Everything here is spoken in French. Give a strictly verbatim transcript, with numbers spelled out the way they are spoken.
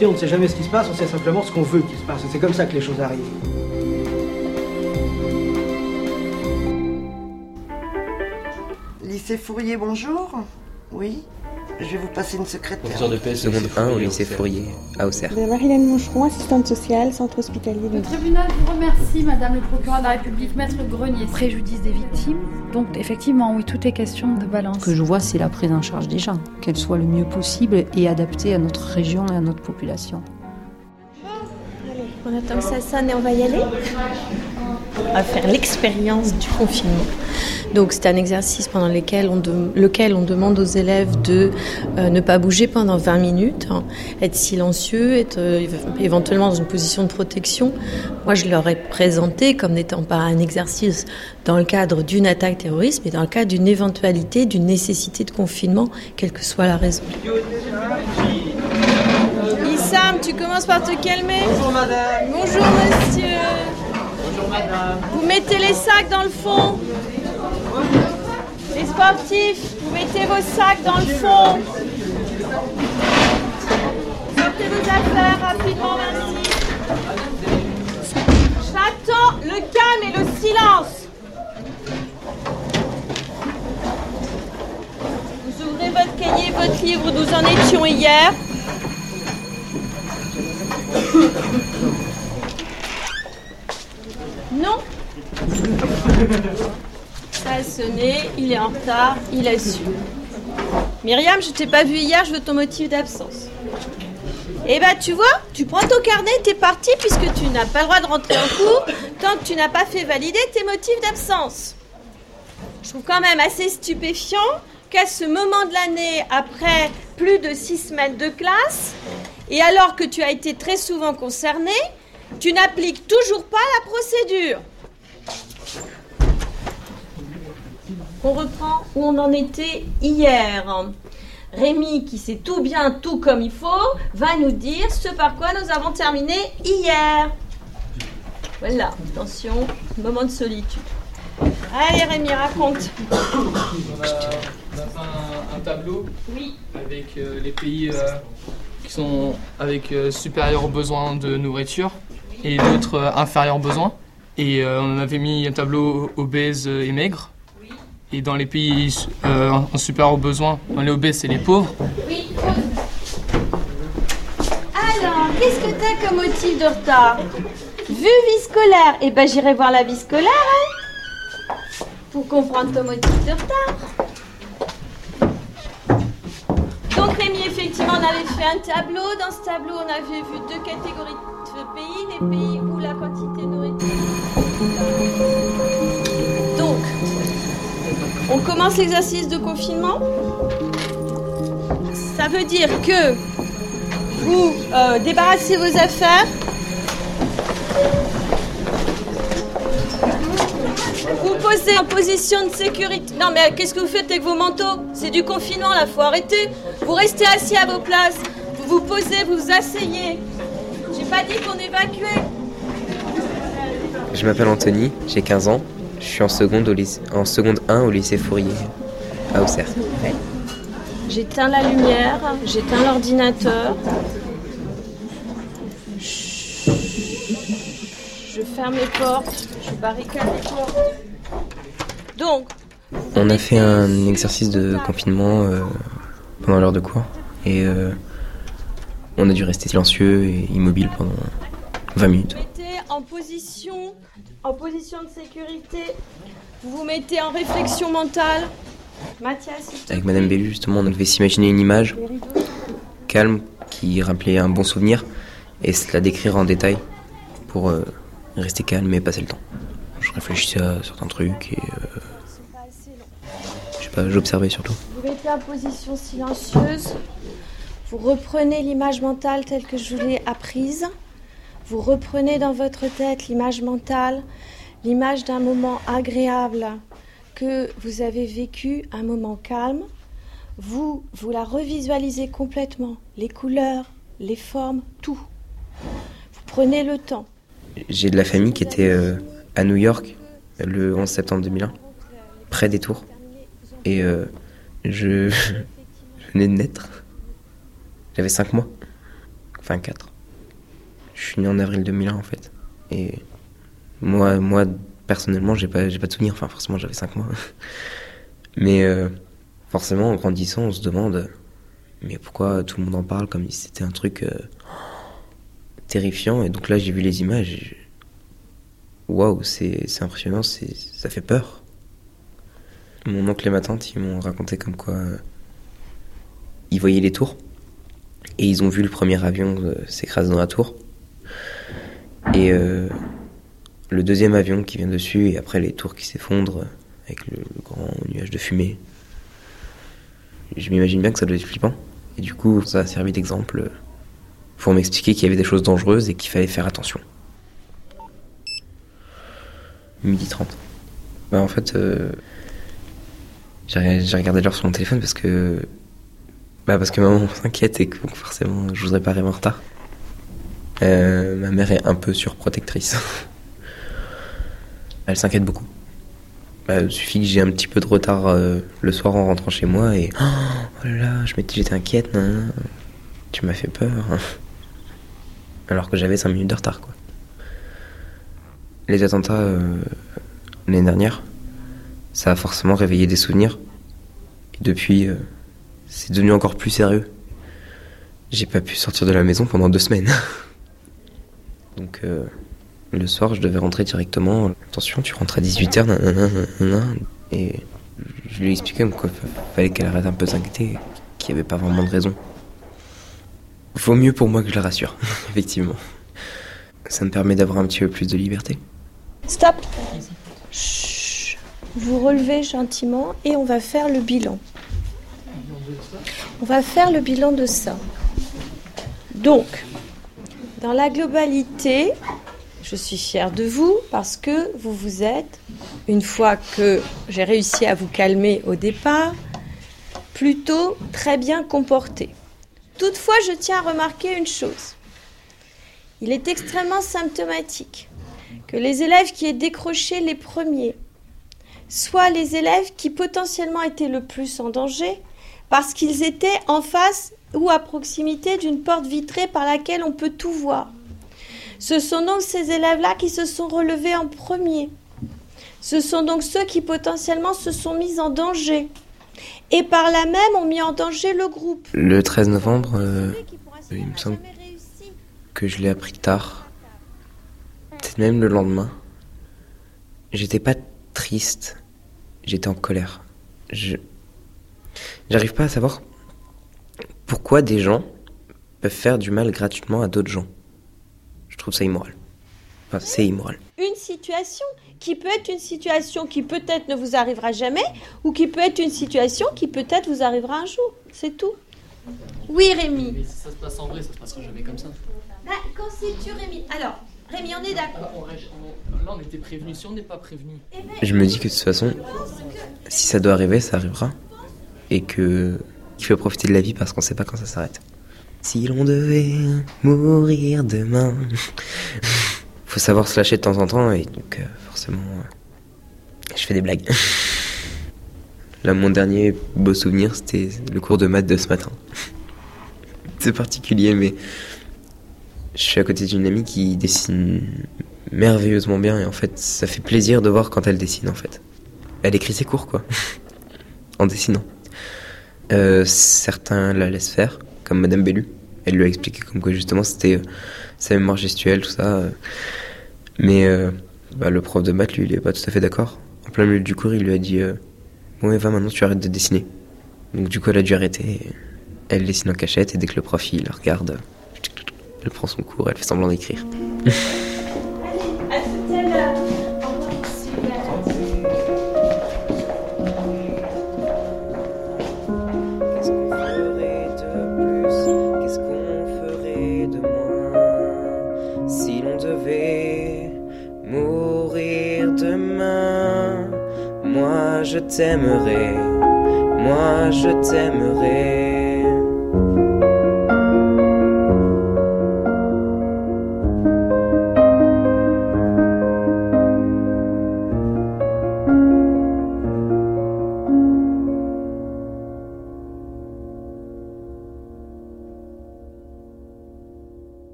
réalité, on ne sait jamais ce qui se passe, on sait simplement ce qu'on veut qu'il se passe. Et c'est comme ça que les choses arrivent. Lycée Fourier, bonjour. Oui, je vais vous passer une secrétaire. Seconde un au lycée Fourier, à Auxerre. De Marilène Moucheron, assistante sociale, centre hospitalier. Le tribunal vous remercie, Madame le procureur de la République, Maître Grenier. Préjudice des victimes. Donc effectivement, oui, tout est question de balance. Ce que je vois, c'est la prise en charge des gens, qu'elle soit le mieux possible et adaptée à notre région et à notre population. Allez, on attend que ça sonne et on va y aller. On va faire l'expérience du confinement. Donc c'est un exercice pendant lequel on, de, lequel on demande aux élèves de euh, ne pas bouger pendant vingt minutes, hein, être silencieux, être euh, éventuellement dans une position de protection. Moi je leur ai présenté comme n'étant pas un exercice dans le cadre d'une attaque terroriste, mais dans le cadre d'une éventualité, d'une nécessité de confinement, quelle que soit la raison. Issam, tu commences par te calmer. Bonjour madame. Bonjour monsieur. Bonjour madame. Vous mettez les sacs dans le fond. Les sportifs, vous mettez vos sacs dans le fond. Sortez vos affaires rapidement, merci. J'attends le calme et le silence. Vous ouvrez votre cahier, votre livre, nous en étions hier. Non. Ça a sonné, il est en retard, il a su. Myriam, je t'ai pas vu hier, je veux ton motif d'absence. Eh ben tu vois, tu prends ton carnet, t'es parti puisque tu n'as pas le droit de rentrer en cours tant que tu n'as pas fait valider tes motifs d'absence. Je trouve quand même assez stupéfiant qu'à ce moment de l'année, après plus de six semaines de classe, et alors que tu as été très souvent concerné, tu n'appliques toujours pas la procédure. On reprend où on en était hier. Rémi, qui sait tout bien, tout comme il faut, va nous dire ce par quoi nous avons terminé hier. Voilà, attention, moment de solitude. Allez Rémi, raconte. On a, on a fait un, un tableau oui. avec euh, les pays euh, qui sont avec euh, supérieurs besoins de nourriture et d'autres euh, inférieurs besoins. Et euh, on avait mis un tableau obèse et maigre. Et dans les pays euh, en supérieur aux besoins, dans les obèses, c'est les pauvres. Oui. Alors, qu'est-ce que t'as comme motif de retard? Vue vie scolaire. Eh ben, j'irai voir la vie scolaire, hein, pour comprendre ton motif de retard. Donc, Rémi, effectivement, on avait fait un tableau. Dans ce tableau, on avait vu deux catégories de pays. Les pays où la quantité de nourriture... Donc... On commence l'exercice de confinement. Ça veut dire que vous euh, débarrassez vos affaires. Vous posez en position de sécurité. Non mais qu'est-ce que vous faites avec vos manteaux? C'est du confinement là, faut arrêter. Vous restez assis à vos places. Vous vous posez, vous vous asseyez. J'ai pas dit qu'on évacuait. Je m'appelle Anthony, j'ai quinze ans. Je suis en seconde, au lycée, en seconde un au lycée Fourier, à Auxerre. J'éteins la lumière, j'éteins l'ordinateur. Je ferme les portes, je barricade les portes. Donc, on a fait un exercice de confinement euh, pendant l'heure de cours. Et euh, on a dû rester silencieux et immobile pendant vingt minutes. Vous mettez en position, en position de sécurité, vous vous mettez en réflexion mentale. Mathias, avec Madame Bellu, justement, on devait s'imaginer une image calme qui rappelait un bon souvenir et se la décrire en détail pour euh, rester calme et passer le temps. Je réfléchissais à certains trucs et euh, je sais pas, j'observais surtout. Vous mettez en position silencieuse, vous reprenez l'image mentale telle que je vous l'ai apprise. Vous reprenez dans votre tête l'image mentale, l'image d'un moment agréable que vous avez vécu, un moment calme. Vous, vous la revisualisez complètement, les couleurs, les formes, tout. Vous prenez le temps. J'ai de la famille qui était euh, à New York le onze septembre deux mille un, près des Tours. Et euh, je... je venais de naître. J'avais cinq mois. Enfin quatre. Je suis né en avril deux mille un en fait. Et moi, moi personnellement, j'ai pas, j'ai pas de souvenirs. Enfin, forcément, j'avais cinq mois. Mais euh, forcément, en grandissant, on se demande mais pourquoi tout le monde en parle comme si c'était un truc euh, terrifiant. Et donc là, j'ai vu les images. Et waouh, c'est, c'est impressionnant, c'est, ça fait peur. Mon oncle et ma tante, ils m'ont raconté comme quoi euh, ils voyaient les tours et ils ont vu le premier avion euh, s'écraser dans la tour et euh, le deuxième avion qui vient dessus et après les tours qui s'effondrent euh, avec le, le grand nuage de fumée. Je m'imagine bien que ça doit être flippant et du coup ça a servi d'exemple euh, pour m'expliquer qu'il y avait des choses dangereuses et qu'il fallait faire attention. midi trente. Bah en fait, euh, j'ai, j'ai regardé l'heure sur mon téléphone parce que... Bah parce que maman s'inquiète et que forcément je voudrais pas arriver en retard. Euh, ma mère est un peu surprotectrice. Elle s'inquiète beaucoup. Bah, il suffit que j'ai un petit peu de retard euh, le soir en rentrant chez moi et... Oh, oh là là, je m'étais, j'étais inquiète, nan, nan. Tu m'as fait peur. Alors que j'avais cinq minutes de retard, quoi. Les attentats euh, l'année dernière, ça a forcément réveillé des souvenirs. Et depuis, euh, c'est devenu encore plus sérieux. J'ai pas pu sortir de la maison pendant deux semaines. Donc euh, le soir, je devais rentrer directement. Attention, tu rentres à dix-huit heures, nanana, nanana. Et je lui ai expliqué qu'il fallait qu'elle arrête un peu de s'inquiéter, qu'il n'y avait pas vraiment de raison. Vaut mieux pour moi que je la rassure, effectivement. Ça me permet d'avoir un petit peu plus de liberté. Stop. Chut. Vous relevez gentiment et on va faire le bilan. On va faire le bilan de ça. Donc, dans la globalité, je suis fière de vous parce que vous vous êtes, une fois que j'ai réussi à vous calmer au départ, plutôt très bien comportés. Toutefois, je tiens à remarquer une chose. Il est extrêmement symptomatique que les élèves qui aient décroché les premiers soient les élèves qui potentiellement étaient le plus en danger parce qu'ils étaient en face ou à proximité d'une porte vitrée par laquelle on peut tout voir. Ce sont donc ces élèves-là qui se sont relevés en premier. Ce sont donc ceux qui potentiellement se sont mis en danger et par là même ont mis en danger le groupe. Le treize novembre, euh, il me semble que je l'ai appris tard, peut-être même le lendemain. J'étais pas triste, j'étais en colère. Je... J'arrive pas à savoir pourquoi des gens peuvent faire du mal gratuitement à d'autres gens. Je trouve ça immoral. Enfin, c'est immoral. Une situation qui peut être une situation qui peut-être ne vous arrivera jamais ou qui peut être une situation qui peut-être vous arrivera un jour. C'est tout. Oui, Rémi. Mais si ça se passe en vrai, ça se passera jamais comme ça. Bah, quand c'est-tu, Rémi? Alors, Rémi, on est d'accord. On, on, là, on était prévenus. Si on n'est pas prévenus... Je me dis que de toute façon, si ça doit arriver, ça arrivera. Et que qu'il faut profiter de la vie parce qu'on sait pas quand ça s'arrête. Si l'on devait mourir demain... Faut savoir se lâcher de temps en temps et donc euh, forcément, euh, je fais des blagues. Là, mon dernier beau souvenir, c'était le cours de maths de ce matin. C'est particulier, mais je suis à côté d'une amie qui dessine merveilleusement bien et en fait, ça fait plaisir de voir quand elle dessine en fait. Elle écrit ses cours quoi, en dessinant. Euh, certains la laissent faire, comme Madame Bellu. Elle lui a expliqué comme quoi justement c'était euh, sa mémoire gestuelle, tout ça. Euh, mais euh, bah, le prof de maths, lui, il est pas tout à fait d'accord. En plein milieu du cours, il lui a dit euh, bon Eva, maintenant tu arrêtes de dessiner. Donc du coup, elle a dû arrêter. Et elle dessine en cachette et dès que le prof il la regarde, elle prend son cours, elle fait semblant d'écrire. À tout à l'heure. Je t'aimerai, moi je t'aimerai.